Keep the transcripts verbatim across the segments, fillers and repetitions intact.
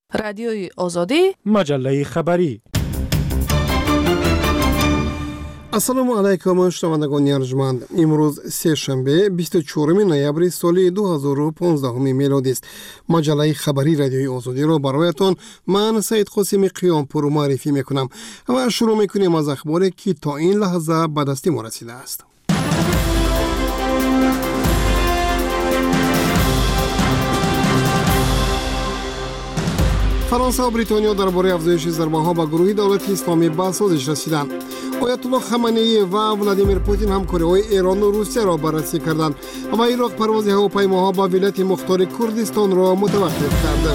رادیوی آزادی، مجله خبری. السلام علیکم شنوندگان ارجمند. امروز سه شنبه بیست و چهارم نوامبر سال دو هزار و پانزده میلادی است. مجله خبری رادیوی آزادی را برایتان من سید قاسم قیامپور معرفی میکنم و شروع میکنیم از اخباری که تا این لحظه به دست ما رسیده است. فرانسه و بریتانیا درباره افزایش ضربه‌ها به گروه دولت اسلامی به سازش رسیدند. آیت الله خامنه‌ای و ولادیمیر پوتین همکاری‌های ایران و روسیه را بررسی کردند و عراق پرواز هواپیماها به ولایت مختار کردستان را متوقف کرد.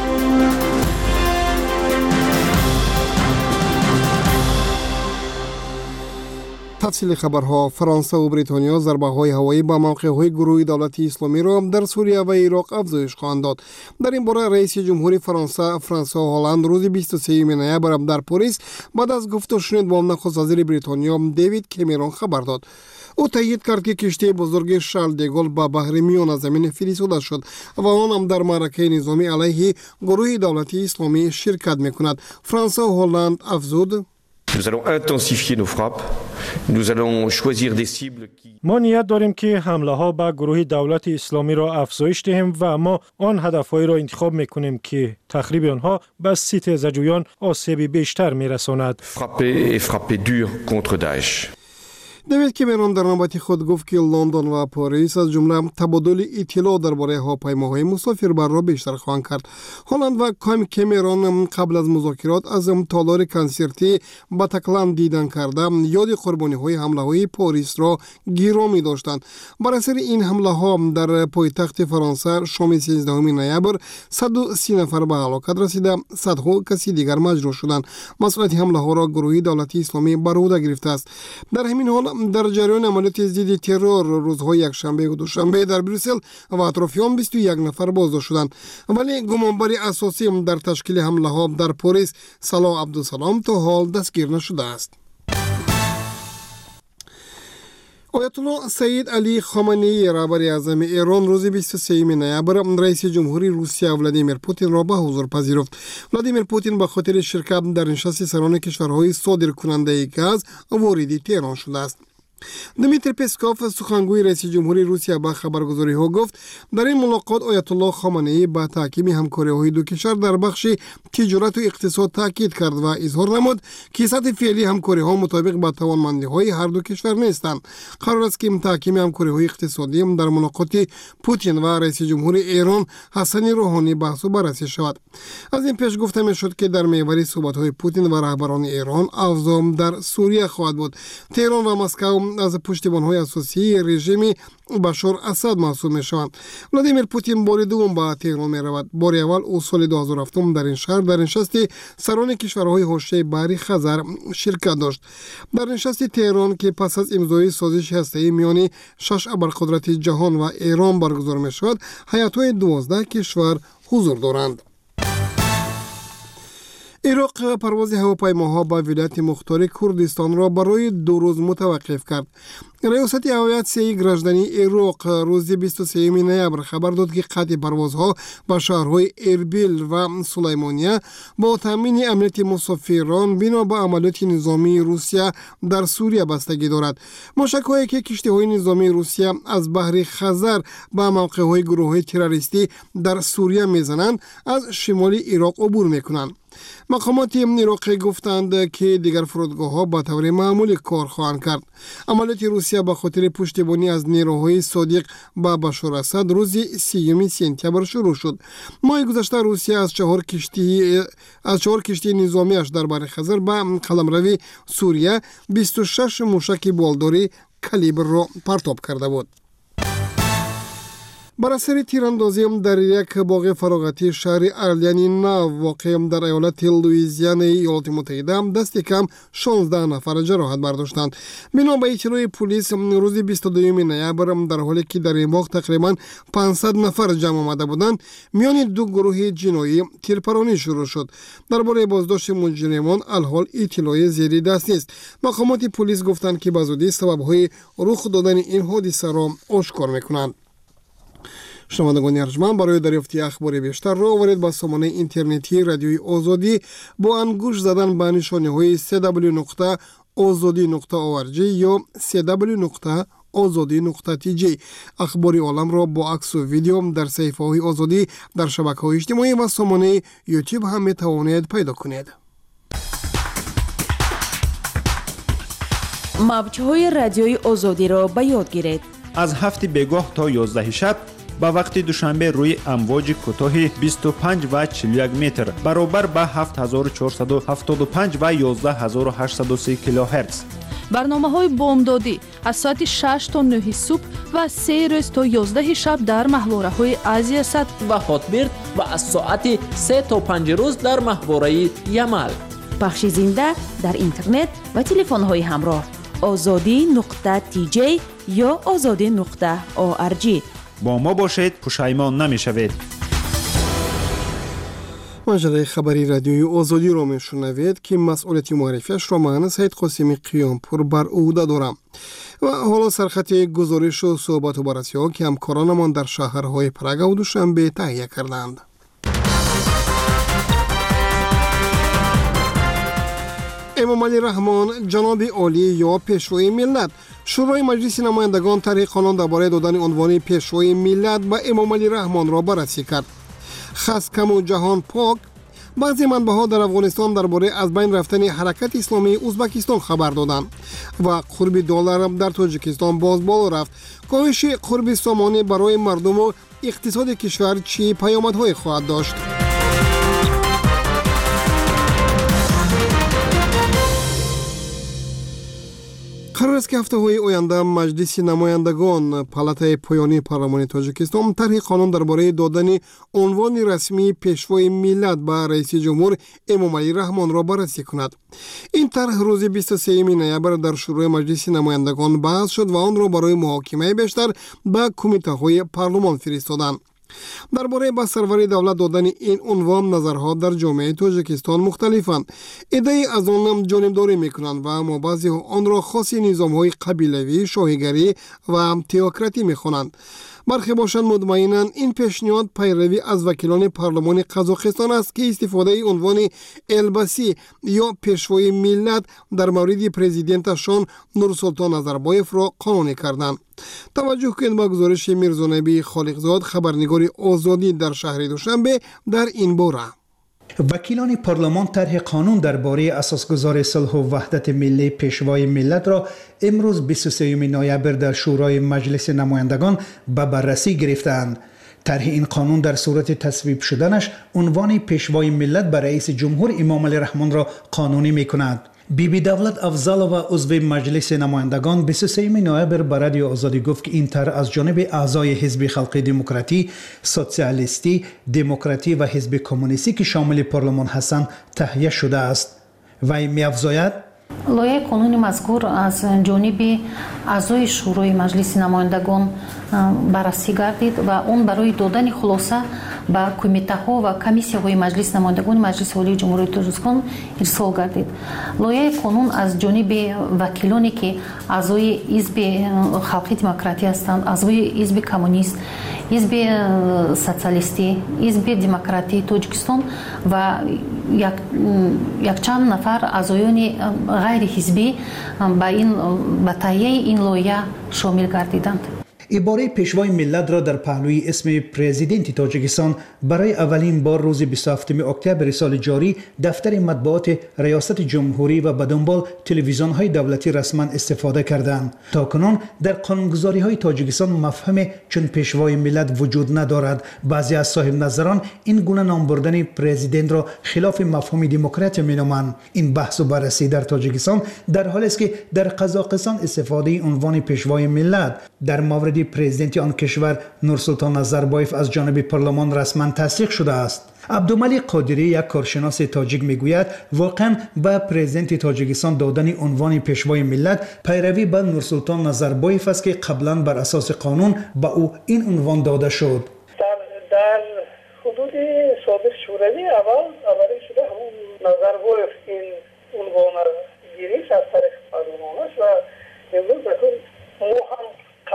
تفصیل خبرها. فرانسه و بریتانیا ضربه‌های هوایی به موقع‌های گروه دولت اسلامی را در سوریه و عراق افزایش خواهند داد. در این باره رئیس جمهوری فرانسه فرانسوا هالند روز بیست و سوم نوامبر در پاریس بعد از گفت و شنود با نخست وزیر بریتانیا دیوید کامرون خبر داد. او تایید کرد که کشتی بزرگ شارل دگول به بحر میان زمین فرستاده شد و آن هم در معرکه نظامی علیه گروه دولت اسلامی شرکت می‌کند. فرانسوا هالند افزود: Nous allons intensifier nos frappes. Nous allons choisir des cibles qui ما نیت داریم که حمله ها به گروه دولت اسلامی را افزایش دهیم و ما آن هدفهایی را انتخاب میکنیم که تخریب آنها به ستیزجویان آسیب بیشتر میرساند. frapper et frapper dur contre Daesh. دیوید کامرون در نوبت خود گفت که لندن و پاریس از جمله تبادل اطلاع درباره هواپیماهای مسافربر را بیشتر خواهند کرد. هالند و کامرون قبل از مذاکرات از تالار کنسرتی باتاکلان دیدن کرده یاد قربانی های حمله های پاریس را گرامی داشتند. بر اثر این حمله ها در پایتخت فرانسه شام سیزدهم نوامبر صد و سی نفر به هلاکت رسیده، صدها کسی دیگر مجروح شدند. مسئولیت حمله ها را گروه دولت اسلامی بر عهده گرفته است. در همین حال در جریان عملیات ضد ترور روزهای یکشنبه و دوشنبه در بریسل و اطرافیان بیست و یک نفر بازداشت شدند، ولی گمانبر اساسی در تشکیل حمله ها در پاریس صلاح عبدالسلام تا حال دستگیر نشده است. آیت الله سید علی خامنه‌ای رهبر اعظم ایران روز بیست و سوم نوامبر رئیس جمهوری روسیه ولادیمیر پوتین را به حضور پذیرفت. ولادیمیر پوتین به خاطر شرکت در نشست سران کشورهای صادرکننده گاز وارد تهران شده است. دمیتری پسکوف سخنگوی رئیس جمهوری روسیه به خبرگزاری ها گفت در این ملاقات آیت الله خامنه‌ای به تحکیم همکاری های دو کشور در بخش تجارت و اقتصاد تاکید کرد و اظهار نمود که سطح فعلی همکاری ها مطابق با توانمندی های هر دو کشور نیستند. قرار است که تحکیم همکاری های اقتصادی در ملاقات پوتین و رئیس جمهوری ایران حسن روحانی بحث و بررسی شود. از این پیش گفته می شد که در محور صحبت های پوتین و رهبران ایران افزام در سوریه خواهد بود. تهران و مسکو از پشتیبان‌های اساسی رژیم بشار اسد محسوب می‌شوند. ولادیمیر پوتین بار دوم به تهران می‌رود. بار اول او سال دو هزار و هفت در این شهر در نشست سران کشورهای حوزه بحری خزر شرکت داشت. در نشست تهران که پس از امضای سازش هسته‌ای میان شش ابرقدرت جهان و ایران برگزار می‌شود، هیئت‌های دوازده کشور حضور دارند. عراق پرواز هواپیماها به ولایت مختار کردستان را برای دو روز متوقف کرد. ریاست هیئت گراجدانی عراق روز بیست و سوم نوامبر خبر داد که قطع پروازها به شهرهای اربیل و سلیمانیه با تامین امنیت مسافران بنا به عملیات نظامی روسیه در سوریه بستگی دارد. موشک‌هایی که کشتی‌های نظامی روسیه از بحر خزر به موقع‌های گروه‌های تروریستی در سوریه میزنند از شمال عراق عبور میکنند. مقامات عراقی گفتند که دیگر فرودگاه‌ها به طور معمولی کار خواهند کرد. عملیات روسیه به خاطر پشتیبانی از نیروهای صادق به بشار اسد روز سیوم سپتامبر شروع شد. ماه گذشته روسیه از چهار کشتی از چهار کشتی نظامیش در بحر خزر به قلمرو سوریه بیست و شش موشک بالداری کالیبر را پرتاب کرده بود. بر اثر تیراندازی در یک باغ فراغتی شهر ارلیانی نو واقع در ایالت لوئیزیانه ایالات متحده دست کم شانزده نفر جراحت برداشتند. بنا به اطلاع پلیس روز بیست و دوم نوامبر در حالی که در این باغ تقریبا پانصد نفر جمع آمده بودند میان دو گروه جنایی تیرپرانی شروع شد. درباره بازداشت مجرمان الحال اطلاع زیر دست نیست. مقامات پلیس گفتند که به زودی سبب‌های رخ دادن این حادثه را آشکار می‌کنند. شنوندگان ارجمند، برای دریافتی اخبار بیشتر را آورید با سامانه اینترنتی رادیوی آزادی با انگوش زدن به نشانه‌های دبلیو دبلیو دبلیو نقطه آزادی نقطه او آر جی یا دبلیو دبلیو دبلیو نقطه آزادی نقطه تی جی. اخبار عالم را با عکس و ویدیو در صفحه‌های آزادی در شبکه‌های اجتماعی و سامانه یوتیوب هم می‌توانید پیدا کنید. موج‌های رادیوی آزادی را به یاد گیرید. از هفت بگاه تا یازده شب با وقت دوشنبه روی امواج کوتاه بیست و پنج و چهل و یک متر برابر با هفت هزار و چهارصد و هفتاد و پنج و یازده هزار و هشتصد و سه کیلوهرتز. برنامه‌های بامدادی از ساعت شش تا نه صبح و سه روز تا یازده شب در محوره‌های آسیا صد و هاتبرد و از ساعت سه تا پنج روز در محوره یمل. پخش زنده در اینترنت و تلفن‌های همراه آزادی نقطه تی جی یا آزادی نقطه او آر جی. با ما باشید، پشیمان نمی‌شوید. مجله خبری رادیوی آزادی را میشنوید که مسئولیت معرفیش را من سید قاسمی قیامپور بر عهده دارم. و حالا سرخط گزارش و صحبت و بررسی ها که همکارانمان در شهرهای پراگ و دوشنبه تهیه کردند. امام علی رحمان جناب عالی یا پیشوای ملت، شورای مجلس نمایندگان طرح قانون درباره دادن عنوان پیشوای ملت به امام علی رحمان را بررسی کرد. خسکم و جهان پاک، بعضی منبع‌ها در افغانستان درباره از بین رفتن حرکت اسلامی ازبکستان خبر دادند و قرب دلار در تاجیکستان باز بالا رفت. کاهش قرب سامانه برای مردم و اقتصاد کشور چه پیامدهای خواهد داشت؟ قرار است که هفته های آینده مجلس نمایندگان پالاتای پایانی پارلمان تاجیکستان طرح قانون درباره دادن عنوان رسمی پیشوای ملت به رئیس جمهور امام علی رحمان را بررسی کند. این طرح روز بیست و سوم نوامبر در شورای مجلس نمایندگان بحث شد و آن را برای محاکمه بیشتر به کمیته های پارلمان فرستادند. درباره به سرور دولت دادن این عنوان نظرها در جامعه تاجیکستان مختلفند. عده‌ای از آن جانبداری میکنند و اما بعضی آن را خاصی نظام‌های قبیلوی، شاهیگری و تئوکراتی میخوانند. برخی باشند مطمئناً این پیشنهاد پیروی از وکیلان پارلمان قزاقستان است که استفاده عنوان البسی یا پیشوای ملت در مورد پرزیدنتشان نورسلطان نظربایف را قانونی کردند. توجه کنید به گزارش میرزانبی خالقزاد، خبرنگار آزادی در شهر دوشنبه در این باره. وکیلان پارلمان طرح قانون درباره اساسگذار صلح و وحدت ملی پیشوای ملت را امروز بیست و سوم نوامبر در شورای مجلس نمایندگان به بررسی گرفتند. طرح این قانون در صورت تصویب شدنش عنوان پیشوای ملت به رئیس جمهور امام علی رحمان را قانونی می‌کند. بی بی دولت افضل و عضو مجلس نمایندگان بیست و سوم نوامبر به رادیو آزادی گفت که این طرح از جانب اعضای حزب خلق دموکراتی، سوسیالیستی، دموکراتی و حزب کمونیستی که شامل پارلمان هستند تهیه شده است. وی می‌افزاید لایحه قانون مذکور از جانب اعضای شورای مجلس نمایندگان بررسی گردید و اون برای دادن خلاصه به کمیته ها و کمیسیه های مجلس نمایندگان مجلس عالی جمهوری تاجیکستان ارسال گردید. لایحه قانون از جانب وکیلانی که اعضای حزب خلق دموکراتی هستند، اعضای حزب کمونیست، حزب سوسیالیستی، حزب دموکراتی تاجیکستان و یک یک چند نفر اعضایان غیر حزبی با این به تهیه این لایحه شامل گردیدند. عباره پیشوای ملت را در پهلوی اسم پرزیدنت تاجیکستان برای اولین بار روز بیست و هفتم اکتبر سال جاری دفتر مطبوعات ریاست جمهوری و به دنبال تلویزیون‌های دولتی رسما استفاده کردند. تاکنون در قانونگذاری‌های تاجیکستان مفهوم چون پیشوای ملت وجود ندارد. بعضی از صاحب نظران این گونه نام بردن پرزیدنت را خلاف مفهوم دموکرات می‌نامند. این بحث و بررسی در تاجیکستان در حالی است که در قزاقستان استفاده عنوان پیشوای ملت در مورد پرزیدنت آن کشور نورسلطان نظربایف از جانب پارلمان رسما تصدیق شده است. عبدالملی قادری یک کارشناس تاجیک میگوید واقعا با پرزیدنت تاجیکستان دادن عنوان پیشوای ملت پیروی به نورسلطان نظربایف است که قبلا بر اساس قانون به او این عنوان داده شد. در در حدود سابق شوروی اول اول شده همون نظربایف این عنوان گیریش از طریق پارلمانش و امروز بطور مو هم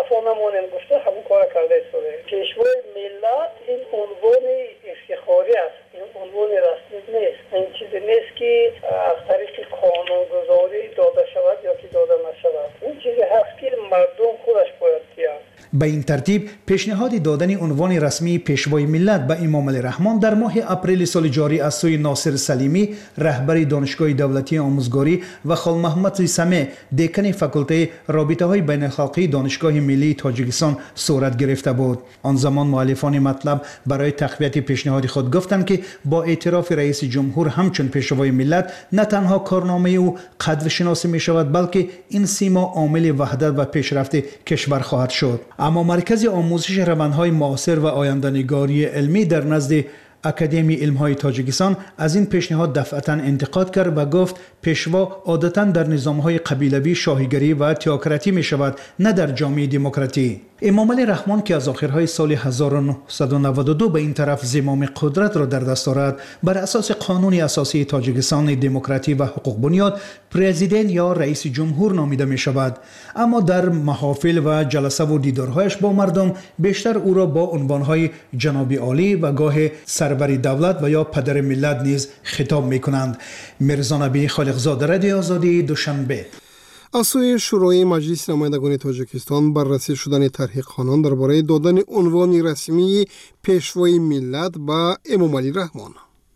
وفا نمانیم گفته همون کار کرده شده. پیشوای ملت این عنوان افتخاری است، این عنوان رسمی نیست. این چیزی نیست که از طریق قانونگذاری داده شود یا که داده نشود. این چیزی هست که مردم خودش باید بیان. به این ترتیب پیشنهاد دادن عنوان رسمی پیشوای ملت به امام علی رحمان در ماه اپریل سال جاری از سوی ناصر سلیمی رهبر دانشگاه دولتی آموزگاری و خال محمد سمه دکان فاکولته رابطه های بین الخلقی دانشگاه ملی تاجیکستان صورت گرفته بود. آن زمان مؤلفان مطلب برای تقویت پیشنهاد خود گفتند که با اعتراف رئیس جمهور همچون پیشوای ملت نه تنها کارنامه او قدر شناسی می شود بلکه این سیما عامل وحدت و پیشرفت کشور خواهد شد. اما مرکز آموزش روندهای معاصر و آینده‌نگاری علمی در نزد اکادمی علم‌های تاجیکستان از این پیشنهاد دفعتاً انتقاد کرد و گفت پیشوا عادتاً در نظام‌های قبیلوی شاهیگری و تئوکراتی می‌شود، نه در جامعه دموکراتی. امام علی رحمان که از آخرهای سال هزار و نهصد و نود و دو به این طرف زمام قدرت را در دست دارد، بر اساس قانون اساسی تاجیکستان دموکراتی و حقوق بنیاد پرزیدنت یا رئیس جمهور نامیده می شود. اما در محافل و جلسه و دیدارهایش با مردم بیشتر او را با عنوانهای جناب عالی و گاه سرور دولت و یا پدر ملت نیز خطاب می کنند. میرزا نبی خالقزاده، رادیو آزادی، دوشنبه. از سوی شورای مجلس نمایندگان تاجیکستان بررسی شدن طرح قانون درباره دادن عنوان رسمی پیشوای ملت به امام علی رحمان.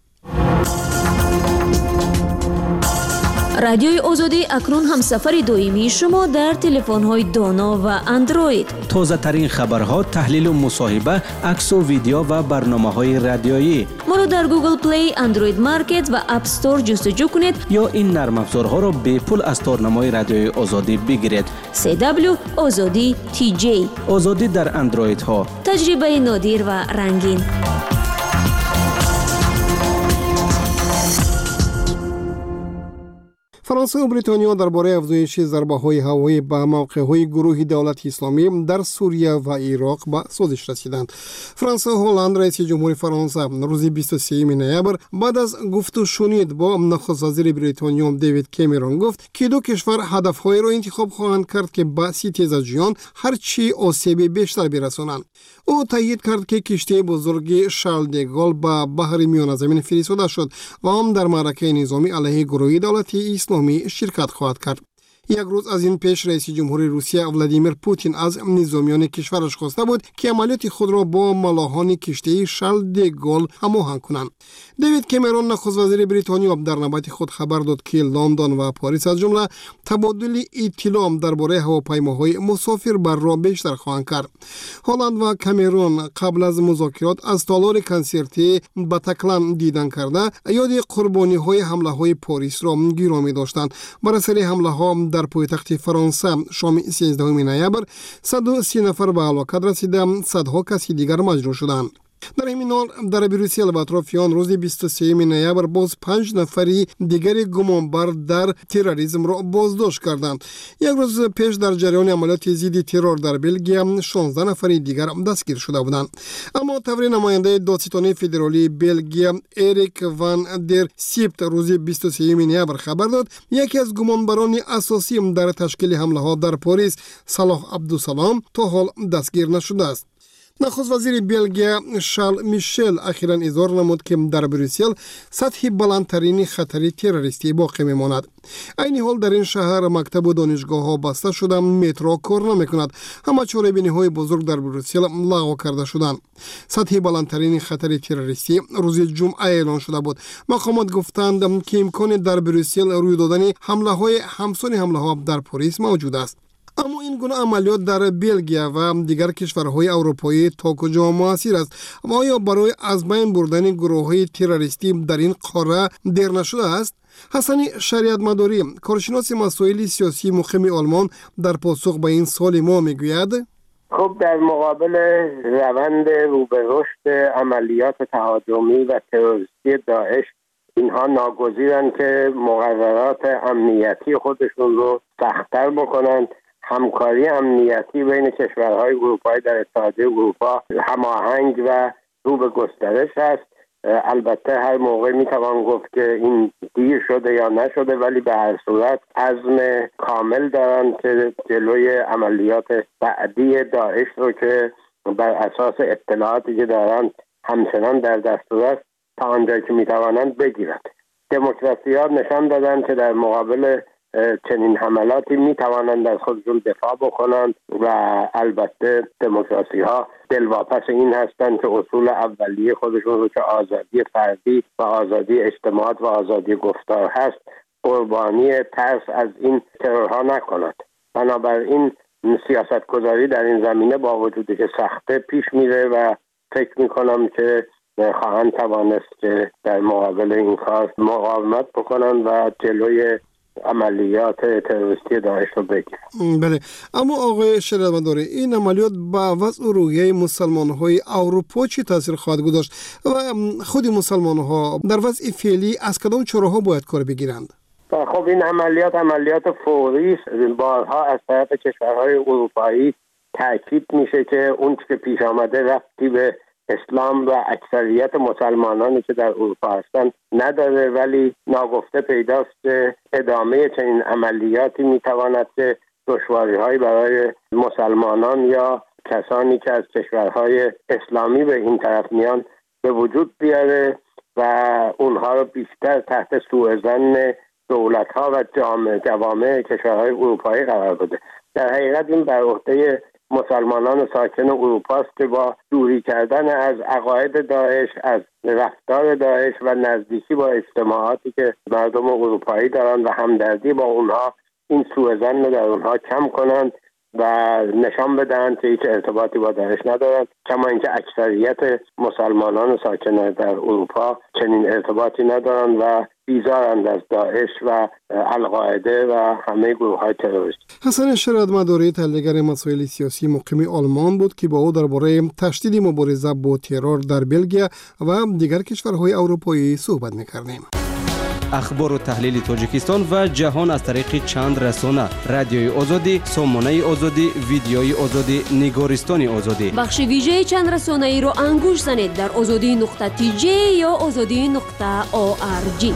رادیوی آزادی اکنون هم سفر دائمی شما در تلفن‌های دانا و اندروید. تازه ترین خبرها، تحلیل و مصاحبه، عکس و ویدیو و برنامه‌های رادیویی. ما را در گوگل پلی، اندروید مارکت و اپ استور جستجو کنید یا این نرم افزارها را به پول از تارنمای رادیوی آزادی بگیرید. سی دبلیو آزادی تی جی. آزادی در اندروید ها. تجربه نادر و رنگین. فرانسه و بریتانیا درباره افزایش ضربه‌های هوایی به موقع‌های گروه دولت اسلامی در سوریه و عراق به سازش رسیدند. فرانسه و هلند رئیس جمهور فرانسه روز بیست و سوم نوامبر بعد از گفت و شنید با نخست وزیر بریتانیا دیوید کامرون گفت که دو کشور هدف‌هایی را انتخاب خواهند کرد که به ستیزجویان هرچی آسیب بیشتر برسانند. او تایید کرد که کشتی بزرگ شارل دگال به بحر میانه زمین فرستاده شد و هم در معرکه نظامی علیه گروه دولت اسلامی شرکت خواهد کرد. یک روز از این پیش رئیس جمهور روسیه ولادیمیر پوتین از نظامیان کشورش خواسته بود که عملیات خود را با ملاحان کشتی شارل دگال هماهنگ کنند. دیوید کامرون نخست وزیر بریتانیا در نوبت خود خبر داد که لندن و پاریس از جمله تبادل اطلاع درباره هواپیماهای مسافربر را بیشتر خواهند کرد. هلند و کامرون قبل از مذاکرات از تالار کنسرتی باتاکلان دیدن کرده یاد قربانی های حمله های پاریس را گرامی داشتند. بر اثر حمله ها در پایتخت فرانسه شام سیزدهم نوامبر صد و سی نفر به هلاکت رسیده، صدها کسی دیگر مجروح شدند. در این حال در بروکسل و اطرافیان روز بیست و سوم نوامبر باز پنج نفری دیگر گمانبر در تروریسم را بازداشت کردند. یک روز پیش در جریان عملیات ضد ترور در بلژیم شانزده نفر دیگر دستگیر شده بودند. اما طور نماینده دادستانی فدرالی بلژیم اریک وان در سیپت روز بیست و سوم نوامبر خبر داد یکی از گمانبران اساسی در تشکیل حمله ها در پاریس، صلاح عبدالسلام، تا حال دستگیر نشده است. نخست وزیر بلژیا شارل میشل اخیراً اظهار نمود که در بروکسل سطح بلندترین خطر تروریستی باقی میماند. این حال در این شهر مکتب و دانشگاه ها بسته شده، مترو کار نمیکند، همه چاره‌بینی های بزرگ در بروکسل لغو کرده شدند. سطح بلندترین خطر تروریستی روز جمعه اعلان شده بود. مقامات گفتند که امکان در بروکسل روی دادن حمله های همسان حمله ها در پاریس موجود است. اما این گونه عملیات در بلژیا و دیگر کشورهای اروپایی تا کجا موثر است و آیا برای از بین بردن گروه‌های تروریستی در این قاره دیر نشده است؟ حسنی شریعت مداری، کارشناس مسائل سیاسی مقیم آلمان، در پاسخ به این سوال ما میگوید: خب در مقابل روند رو به رشد عملیات تهاجمی و تروریستی داعش، اینها ناگزیرند که مقررات امنیتی خودشون رو سخت‌تر بکنند. همکاری امنیتی بین کشورهای اروپایی در اتحادیه اروپا هماهنگ و رو به گسترش است. البته هر موقع میتوان گفت که این دیر شده یا نشده، ولی به هر صورت عزم کامل دارن که جلوی عملیات بعدی داعش رو که بر اساس اطلاعاتی که دارن همچنان در دستور است تا آنجایی که میتوانند بگیرند. دموکراسی‌ها نشان دادن که در مقابل چنین حملاتی میتوانند از خودشون دفاع بکنند و البته دموکراسی‌ها دلواپس این هستند که اصول اولیه خودشون رو که آزادی فردی و آزادی اجتماعات و آزادی گفتار هست قربانی ترس از این ترورها نکنند. بنابراین سیاست گذاری در این زمینه با وجودی که سخته پیش میره و فکر میکنم که خواهند توانست که در مقابل این کار مقاومت بکنن و جلوی عملیات تروریستی داعش رو بگیرن. بله، اما آقای شریعتمداری، این عملیات با وضع روحیه مسلمان‌های اروپا چی تاثیر خواهد گذاشت و خود مسلمان‌ها در وضع فعلی از کدام چراها باید کار بگیرند؟ خب این عملیات عملیات فوری است. بارها از طرف کشورهای اروپایی تاکید میشه که اون که پیش آمده ربطی به اسلام و اکثریت مسلمانانی که در اروپا هستند نداره، ولی ناگفته پیداست که ادامه چنین عملیاتی میتواند که دشواری‌هایی برای مسلمانان یا کسانی که از کشورهای اسلامی به این طرف میان به وجود بیاره و اونها رو بیشتر تحت سوءظن دولت‌ها و جامعه جوامع کشورهای اروپایی قرار بده. در حقیقت این بر عهده مسلمانان ساکن اروپا است که با دوری کردن از عقاید داعش، از رفتار داعش و نزدیکی با اجتماعاتی که مردم اروپایی دارند و همدردی با اونها، این سوءظن رو در اونها کم کنند و نشان بدهند که هیچ ارتباطی با داعش ندارند، کما اینکه اکثریت مسلمانان ساکن در اروپا چنین ارتباطی ندارند و بیزارند از داعش و القاعده و همه گروه‌های تروریستی. حسن شریعتمداری، تحلیلگر مسائل سیاسی مقیم آلمان بود که با او درباره تشدید مبارزه با ترور در بلژیم و دیگر کشورهای اروپایی صحبت می‌کردیم. اخبار و تحلیل تاجیکستان و جهان از طریق چند رسانه: رادیوی آزادی، سامانه آزادی، ویدیوی آزادی، نگارستان آزادی. بخش ویژه چند رسانه ای رو انگوش زنید در آزادی نقطه تی جی یا آزادی نقطه او آر جی.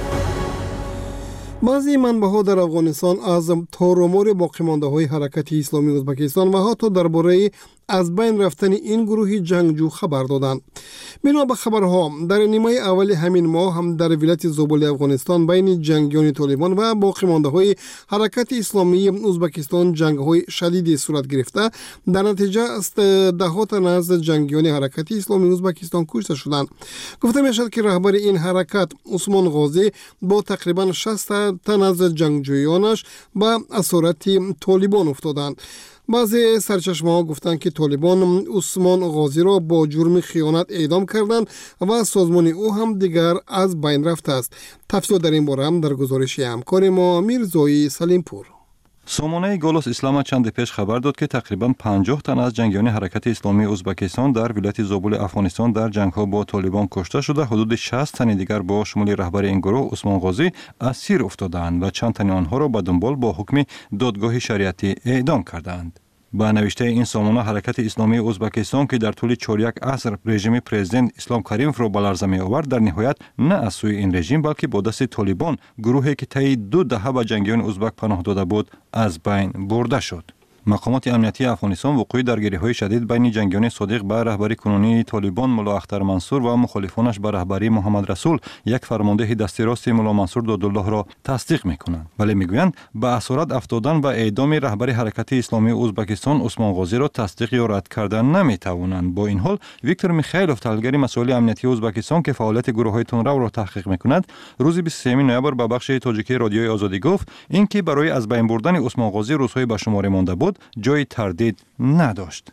بعضی منبع‌ها در افغانستان از تارمار باقی‌مانده‌های حرکت اسلامی ازبکستان و حتی درباره از بین رفتن این گروه جنگجو خبر دادند. بنا به خبرها در نیمه اول همین ماه هم در ولایت زابل افغانستان بین جنگیان طالبان و باقی‌مانده‌های حرکت اسلامی ازبکستان جنگ‌های شدیدی صورت گرفته. در نتیجه است ده تن از جنگیان حرکت اسلامی ازبکستان کشته شدند. گفته می‌شود که رهبر این حرکت عثمان غازی با تقریباً شصت تن از جنگجویانش به اسارت طالبان افتادند. بعضی سرچشمه‌ها گفتند که طالبان عثمان غازی را با جرم خیانت اعدام کردند و سازمان او هم دیگر از بین رفته است. تفصیل در این باره هم در گزارش همکار ما میرزایی سلیمپور. سامانه گالوس اسلام چند پیش خبر داد که تقریباً پنجاه تن از جنگیان حرکت اسلامی ازبکستان در ولایت زابل افغانستان در جنگ‌ها با طالبان کشته شده، حدود شصت تن دیگر با شمول رهبر این گروه عثمان غازی اسیر افتادند و چند تن آنها را به دنبال با حکم دادگاه شریعتی اعدام کردند. با نوشته این سامانه حرکت اسلامی ازبکستان که در طول چهار یک عصر رژیم پرزیدنت اسلام کریموف را به لرزه می آورد، در نهایت نه از سوی این رژیم بلکه با دست طالبان، گروهی که طی دو دهه به جنگیان ازبک پناه داده بود، از بین برده شد. مقامات امنیتی افغانستان وقوع درگیری‌های شدید بین جنگیان صادق به رهبری کنونی طالبان ملا اختر منصور و مخالفانش به رهبری محمد رسول، یک فرمانده دست راست ملا منصور دادالله را تصدیق می‌کنند، ولی می‌گویند به اسارت افتادن و اعدام رهبر حرکت اسلامی ازبکستان عثمان غازی را تصدیق یا رد کردن نمی‌توانند. با این حال ویکتور میخائیلوف، تحلیلگر مسائل امنیتی ازبکستان که فعالیت گروه‌های تندرو را تحقیق می‌کند، روز بیست و سوم نوامبر به بخش تاجیکی رادیوی آزادی گفت اینکه برای از بین بردن عثمان غازی روزهای به شمار مانده بود جای تردید نداشت.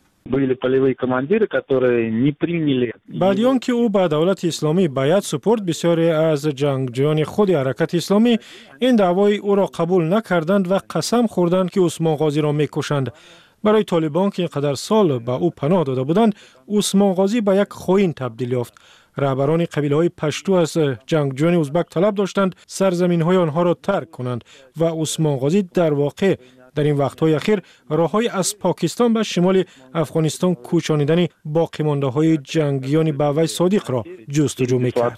بعد آنکه او به دولت اسلامی بیعت سپرد، بسیاری از جنگجویان خود حرکت اسلامی این دعوای او را قبول نکردند و قسم خوردند که عثمان غازی را میکشند. برای طالبان که اینقدر سال به او پناه داده بودند، عثمان غازی به یک خائن تبدیل یافت. رهبران قبیله‌های پشتو از جنگجویان ازبک طلب داشتند سرزمین‌های آنها را ترک کنند و عثمان غازی در واقع در این وقت‌های اخیر راه‌های از پاکستان به شمال افغانستان کوچانیدن باقی مانده‌های جنگیان به وی صادق را جستجو می‌کرد.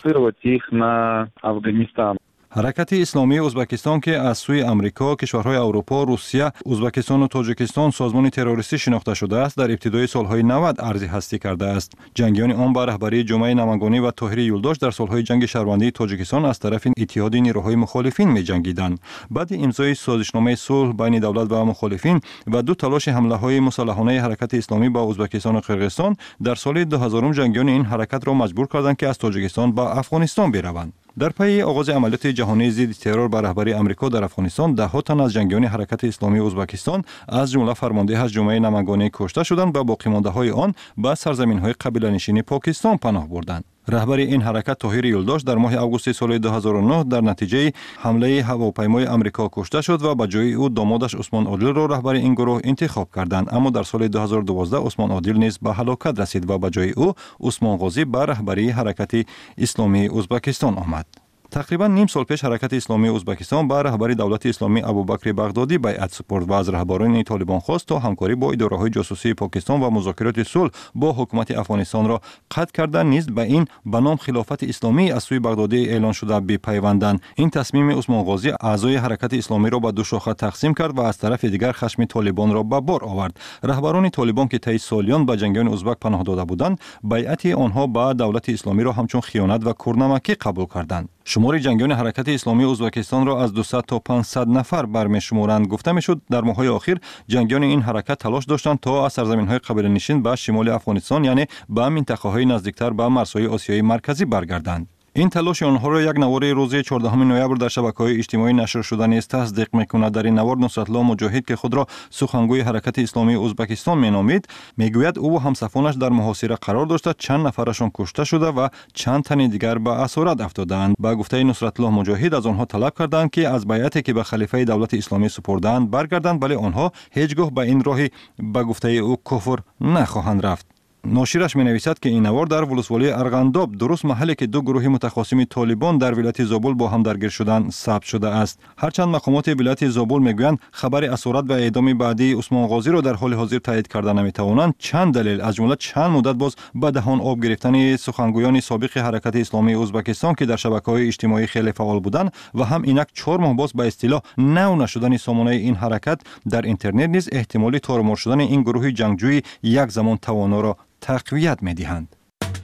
حرکت اسلامی ازبکستان که از سوی امریکا، کشورهای اروپا، روسیه، ازبکستان و تاجیکستان سازمان تروریستی شناخته شده است، در ابتدای سالهای نود ارزی هستی کرده است. جنگیان آن با رهبری جمعه نمنگانی و طاهری یولداش در سالهای جنگ شهروندی تاجیکستان از طرف اتحاد نیروهای مخالفین می‌جنگیدند. بعد امضای سازشنامه صلح بین دولت و مخالفین و دو تلاش حمله‌های مسلحانه حرکت اسلامی با ازبکستان و قرقیزستان در سال دو هزار جنگیان این حرکت را مجبور کردند که از تاجیکستان به افغانستان بروند. در پی آغاز عملیات جهانی ضد ترور به رهبری آمریکا در افغانستان، ده ها تن از جنگیان حرکت اسلامی ازبکستان از جمله فرمانده جمعه نمنگانی کشته شدند و باقی مانده های آن به سرزمین های قبیله نشین پاکستان پناه بردند. رهبر این حرکت طاهری یولداش در ماه آگوست سال دو هزار و نه در نتیجه حمله هواپیمای آمریکا کشته شد و به جای او دامادش عثمان عادل را رهبر این گروه انتخاب کردند، اما در سال دو هزار و دوازده عثمان عادل نیز به هلاکت رسید و به جای او عثمان غازی به رهبری حرکت اسلامی ازبکستان آمد. تقریبا نیم سال پیش حرکت اسلامی ازبکستان با رهبری دولت اسلامی ابوبکر بغدادی بیعت سپرد و از رهبران طالبان خواست تا همکاری با اداره‌های جاسوسی پاکستان و مذاکرات صلح با حکومت افغانستان را قطع کردن نیز به این به نام خلافت اسلامی از سوی بغدادی اعلان شده بپیوندند. این تصمیم عثمان غازی اعضای حرکت اسلامی را به دو شاخه تقسیم کرد و از طرف دیگر خشم طالبان را به بار آورد. رهبران طالبان که طی سالیان به جنگیان ازبک پناه داده بودند، بیعت آنها به دولت اسلامی را همچون خیانت و کورنمکی قبول کردند. شمار جنگیان حرکت اسلامی ازبکستان را از دویست تا پانصد نفر برمی‌شمارند. گفته میشد در ماه‌های اخیر جنگیان این حرکت تلاش داشتند تا از سرزمین‌های قبیله نشین به شمال افغانستان، یعنی به منطقه‌های نزدیکتر به مرزهای آسیای مرکزی برگردند. این تلاش آنها را یک نوار روز چهاردهم نوامبر در شبکه‌های اجتماعی نشر شده نیز تصدیق می‌کند. در این نوار نصرتالله مجاهد که خود را سخنگوی حرکت اسلامی ازبکستان می‌نامید، میگوید او و همسفانش در محاصره قرار داشته، چند نفرشان کشته شده و چند تن دیگر به اسارت افتادند. با گفته نصرتالله مجاهد از آنها طلب کردند که از بیعتی که به خلیفه دولت اسلامی سپردند برگردند، ولی آنها هیچگاه به این راهی به گفته او کفر نخواهند رفت. ناشرش می نویسد که این نوار در ولسوالی ارغنداب درست محلی که دو گروه متخاصم طالبان در ولایت زابل با هم درگیر شدند ثبت شده است. هرچند مقامات ولایت زابل میگویند خبر اسارت و اعدام بعدی عثمان غازی را در حال حاضر تایید کرده نمیتوانند، چند دلیل از جمله چند مدت باز به دهان آب گرفتن سخنگویان سابق حرکت اسلامی ازبکستان که در شبکه‌های اجتماعی خیلی فعال بودند و هم اینک چهار ماه باز به اصطلاح نو نشدن سامانه این حرکت در اینترنت نیز احتمالی تارمار شدن این گروه جنگجوی یک زمان توانا را تقویت می‌دهند.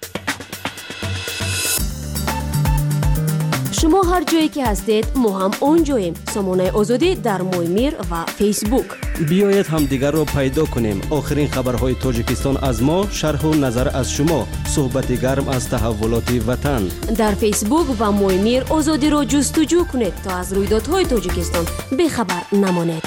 شما هر جایی که هستید ما هم اونجاییم. سامانه آزادی در مویمیر و فیسبوک. بیایید هم دیگر را پیدا کنیم. آخرین خبرهای تاجیکستان از ما، شرح و نظر از شما، صحبت گرم از تحولات وطن. در فیسبوک و مویمیر آزادی را جستجو کنید تا از رویدادهای تاجیکستان بخبر نمانید.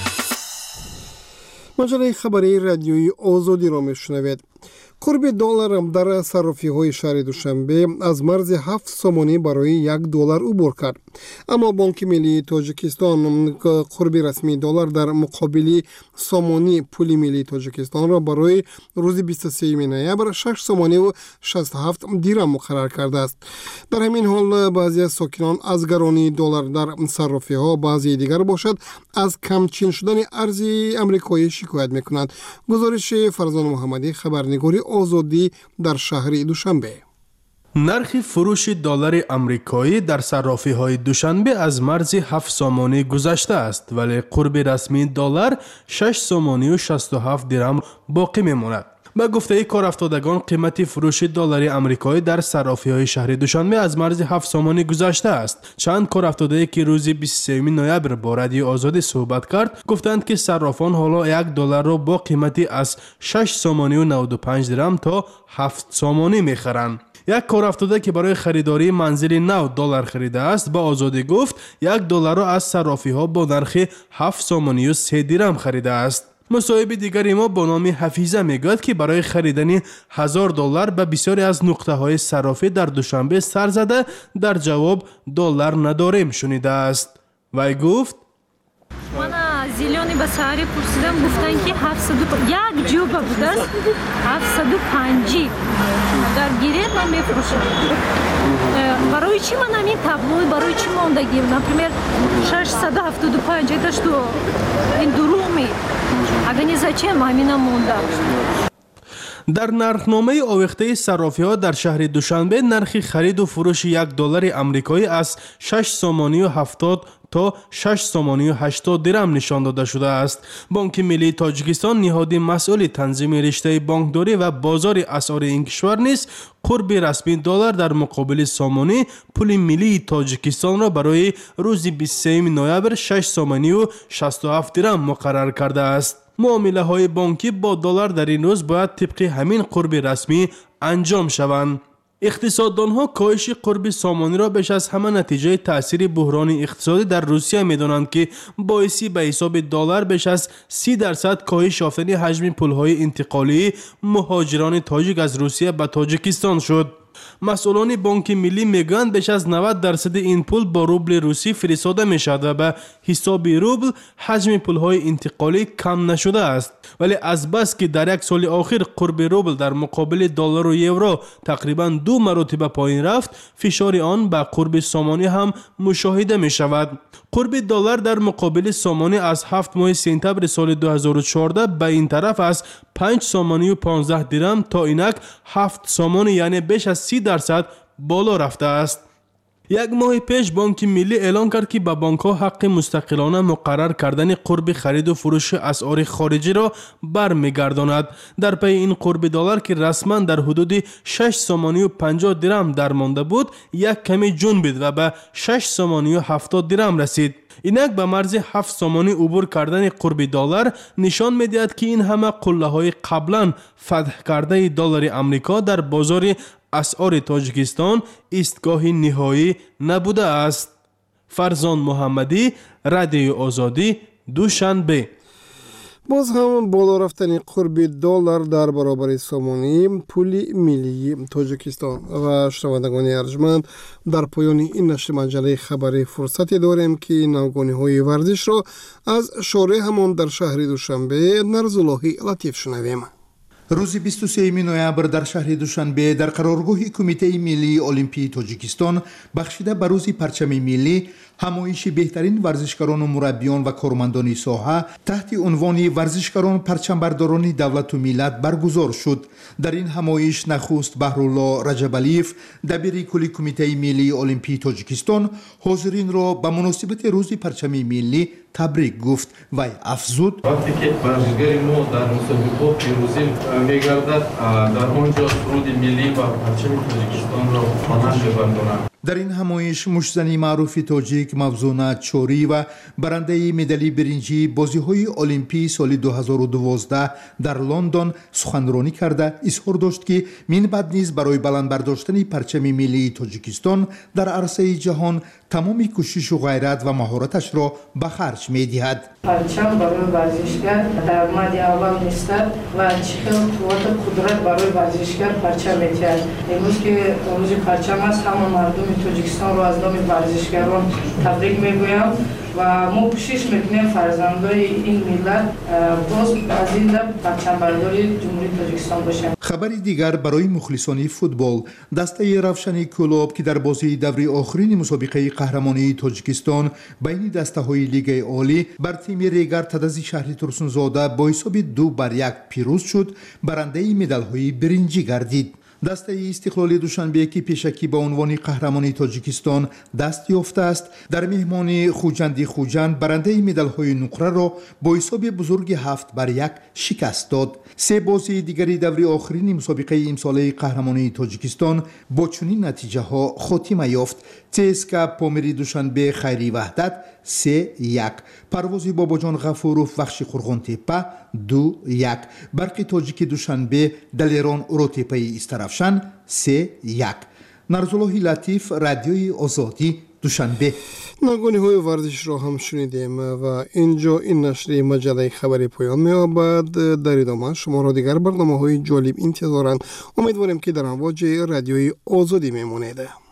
مجله خبری رادیویی آزادی را میشنوید. قرب دلار در صرافی های شهر دوشنبه از مرز هفت سامانی برای یک دلار عبور کرد، اما بانک ملی تاجیکستان قرب رسمی دلار در مقابل سامانی پول ملی تاجیکستان را برای روز بیست و سوم نوامبر شش سامانی و شصت و هفت دیرم مقرر کرده است. در همین حال بعضی از ساکنان از گرانی دلار در صرافی ها بعضی دیگر باشد از کمچین شدن ارز امریکایی شکایت میکنند. گزارش فرزان محمدی، خبرنگاری آزادی در شهر دوشنبه. نرخ فروش دلار آمریکایی در صرافی های دوشنبه از مرز هفت سامانی گذشته است، ولی قرب رسمی دلار شش سامانی و شصت و هفت درهم باقی میماند. با گفته کارافتادگان قیمت فروش دلار آمریکایی در صرافی های شهر دوشنبه از مرز هفت سامانی گذشته است. چند کارافتاده که روز بیست و سوم نوامبر با رادیو آزادی صحبت کرد گفتند که صرافان حالا یک دلار را با قیمتی از شش سامانی و نود و پنج درهم تا هفت سامانی میخرند. یک کارافتاده که برای خریداری منزل نو دلار خریده است با آزادی گفت یک دلار را از صرافی ها با نرخ هفت سامانی و سه درهم خریده است. مصاحب دیگری ما با نام حفیظه میگوید که برای خریدن هزار دلار به بسیاری از نقطه های صرافی در دوشنبه سر زده، در جواب دلار نداریم شنیده است. وی گفت من зелёни ба саҳари пурсидам гуфтан ки ҳафтсад як ҷӯба будааст ҳафтсаду панҷи дар гирет ман мефурӯшам. Барои чӣ ман ҳамин таблои барои чӣ мондагӣ например шашсаду ҳафтоду панҷ это что ин дурӯғ ми агани зачем ҳамина монда. дар нархномаи овехтаи саррофиҳо дар шаҳри Душанбе нархи хариду фурӯши як доллари амрикоӣ аз шаш сомонию ҳафтод то шаш сомонию ҳаштод дирам нишон дода шудааст. Бонки Миллии Тоҷикистон ниҳоди масъули танзими риштаи бонкдорӣ ва бозори асъори ин кишвар низ қурби расмии доллар дар муқобили сомонӣ пули миллии Тоҷикистонро барои рӯзи бисту сеюми ноябр шаш сомонию шасту ҳафт дирам муқаррар кардааст. муомилаҳои бонкӣ бо доллар дар ин рӯз бояд тибқи ҳамин қурби расмӣ анҷом шаванд. иқтисоддонҳо коҳиши қурби сомониро беш аз ҳама натиҷаи таъсири буҳрони иқтисодӣ дар Русия медонанд, ки боиси ба ҳисоби доллар беш аз си дарсад коҳиш ёфтани ҳаҷми пулҳои интиқолии муҳоҷирони тоҷик аз Русия ба Тоҷикистон шуд. масъулони бонки миллӣ мегӯянд беш аз навад дарсади ин пул бо рубли русӣ фиристода мешавад ва ба ҳисоби рубл ҳаҷми пулҳои интиқолӣ кам нашудааст. вале азбас ки дар як соли охир қурби рубл дар муқобили доллару евро тақрибан ду маротиба поин рафт, фишори он ба қурби сомонӣ ҳам мушоҳида мешавад. қурби доллар дар муқобили сомонӣ аз ҳафт моҳи сентабри соли ду ҳазору чорда ба ин тараф аз панҷ сомонию понздаҳ дирам то инак ҳафт сомонӣ, яъне беш аз си дарсад боло рафтааст. як моҳи пеш бонки миллӣ эълон кард, ки ба бонкҳо ҳаққи мустақилона муқаррар кардани қурби хариду фурӯши асъори хориҷиро бармегардонад. дар пайи ин қурби доллар, ки расман дар ҳудуди шаш сомонию панҷоҳ дирам дармонда буд, як каме ҷунбид ва ба шаш сомонию ҳафтод дирам расид. инак ба марзи ҳафт сомонӣ убур кардани қурби доллар нишон медиҳад, ки ин ҳама қуллаҳои қаблан фатҳ кардаи доллари амрико дар бозори асъори Тоҷикистон истгоҳи ниҳоӣ набудааст. Фарзон Муҳаммадӣ, Радиои Озодӣ, Душанбе. боз ҳам боло рафтани қурби доллар дар баробари сомонии пули миллии Тоҷикистон. ва шунавандагони арҷманд, дар поёни ин нашри маҷалаи хабарӣ фурсате дорем, ки навгониҳои варзишро аз шории ҳамон дар шаҳри Душанбе Нарзуллоҳи Латиф шунавем. рӯзи бисту сеюми ноябр дар шаҳри Душанбе дар қароргоҳи Кумитаи Миллии Олимпии Тоҷикистон бахшида ба рӯзи парчами миллӣ ҳамоиши беҳтарин варзишгарону мураббиён ва кормандони соҳа таҳти унвони варзишгарон парчамбардорони давлату миллат баргузор шуд. дар ин ҳамоиш нахуст Баҳрулло Раҷабалиев, дабири кулли Кумитаи Миллии Олимпии Тоҷикистон, ҳозиринро ба муносибати рӯзи парчами миллӣ табрик гуфт. вай афзуд: вақте ки варзишгари мо дар мусобиқо пирӯзӣ мегардад, дар он ҷо суруди миллӣ ва парчами Тоҷикистонро монанд мегардонад. дар ин ҳамоиш мушзани маъруфи тоҷик Мавзуна Чорӣ ва барандаи медали биринҷии бозиҳои олимпии соли ду ҳазору дувоздаҳ дар Лондон суханронӣ карда изҳор дошт, ки минбаъд низ барои баландбардоштани парчами миллии Тоҷикистон дар арсаи ҷаҳон тамоми кӯшишу ғайрат ва маҳораташро ба харҷ медиҳад. парчам барои варзишгар даромади аввал нестад ва чӣ хел қуввату қудрат барои варзишгар парчам метиҳад. имрӯз ки рӯзи парчам аст, ҳама мардуми Тоҷикистонро аз номи варзишгарон табрик мегӯям ва мо кӯшиш мекунем фарзандои ин миллат боз аз ин дам парчамбардори ҷумҳурии Тоҷикистон бошанд. хабари дигар барои мухлисони футбол. дастаи равшани Кӯлоб, ки дар бозии даври охирини мусобиқаи қаҳрамонии Тоҷикистон байни дастаҳои Лигаи Олӣ бар тими Регар Тадази шаҳри Турсунзода бо ҳисоби ду бар як пирӯз шуд, барандаи медалҳои биринҷӣ гардид. дастаи Истиқлоли Душанбе, ки пешакӣ ба унвони қаҳрамони Тоҷикистон даст ёфтааст, дар меҳмони Хуҷанди Хуҷанд барандаи медалҳои нуқраро бо ҳисоби бузурги ҳафт бар як шикаст дод. се бозии дигари даври охирини мусобиқаи имсолаи қаҳрамонии Тоҷикистон бо чунин натиҷаҳо хотима ёфт. ЦСКА Помири Душанбе Хайри Ваҳдат се як, Парвози Бобоҷон Ғафуров Вахши Қурғонтепа ду як, Барқи Тоҷики Душанбе Далерон Уротепаи Истарафшан се як. Нарзуллоҳи Латиф, Радиои Озодӣ, Душанбе. навгониҳои варзишро ҳам шунидем ва инҷо ин нашри маҷалаи хабари поён меёбад. дар идома шуморо дигар барномаҳои ҷолиб интизоранд. умедворем, ки дар амвоҷи Радиои Озодӣ мемонед.